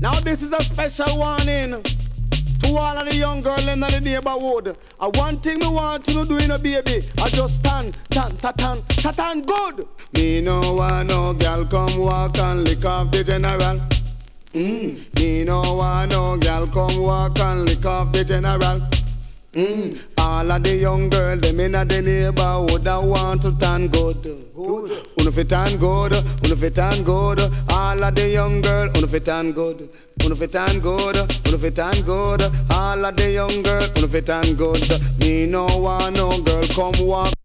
Now this is a special warning to all of the young girl in the neighborhood. One thing me want you to do in a baby, I just tan good. Me no want no girl come walk and lick off the general. Me no want no girl come walk and lick off the general. All of the young girls, them in the neighborhood, I want to tan good. Uno fit tan good, uno fit tan good. All of the young girls, uno fit tan good. Uno fit tan good, uno fit tan good. All of the young girls, uno fit tan good. Me no want no girl come walk